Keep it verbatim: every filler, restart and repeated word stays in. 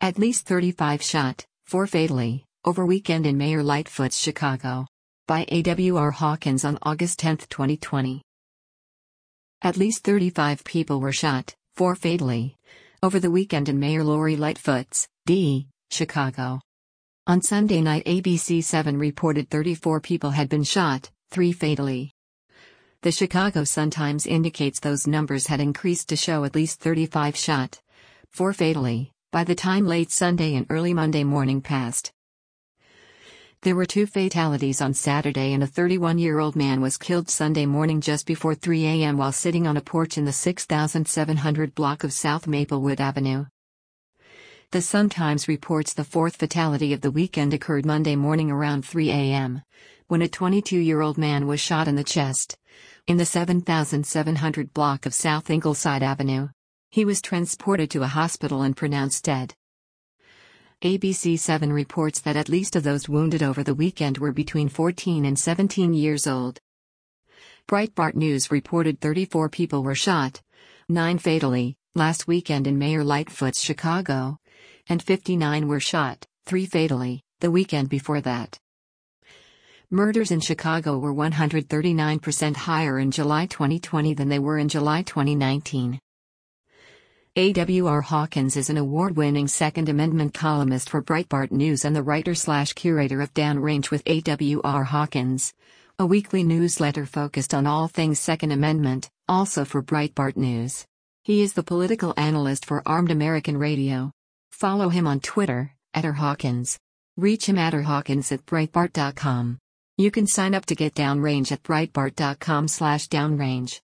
At least thirty-five shot, four fatally, over weekend in Mayor Lightfoot's Chicago. By A W R Hawkins on August tenth, twenty twenty. At least thirty-five people were shot, four fatally, over the weekend in Mayor Lori Lightfoot's, D, Chicago. On Sunday night, A B C seven reported thirty-four people had been shot, three fatally. The Chicago Sun-Times indicates those numbers had increased to show at least thirty-five shot, four fatally, by the time late Sunday and early Monday morning passed. There were two fatalities on Saturday, and a thirty-one-year-old man was killed Sunday morning just before three a m while sitting on a porch in the six thousand seven hundred block of South Maplewood Avenue. The Sun-Times reports the fourth fatality of the weekend occurred Monday morning around three a m, when a twenty-two-year-old man was shot in the chest, in the seven thousand seven hundred block of South Ingleside Avenue. He was transported to a hospital and pronounced dead. A B C seven reports that at least of those wounded over the weekend were between fourteen and seventeen years old. Breitbart News reported thirty-four people were shot, nine fatally, last weekend in Mayor Lightfoot's Chicago, and fifty-nine were shot, three fatally, the weekend before that. Murders in Chicago were one hundred thirty-nine percent higher in July twenty twenty than they were in July twenty nineteen. A W R Hawkins is an award-winning Second Amendment columnist for Breitbart News and the writer-slash-curator of Downrange with A W R Hawkins, a weekly newsletter focused on all things Second Amendment, also for Breitbart News. He is the political analyst for Armed American Radio. Follow him on Twitter, at R Hawkins. Reach him at r hawkins at breitbart dot com. You can sign up to get Downrange at breitbart dot com slash downrange.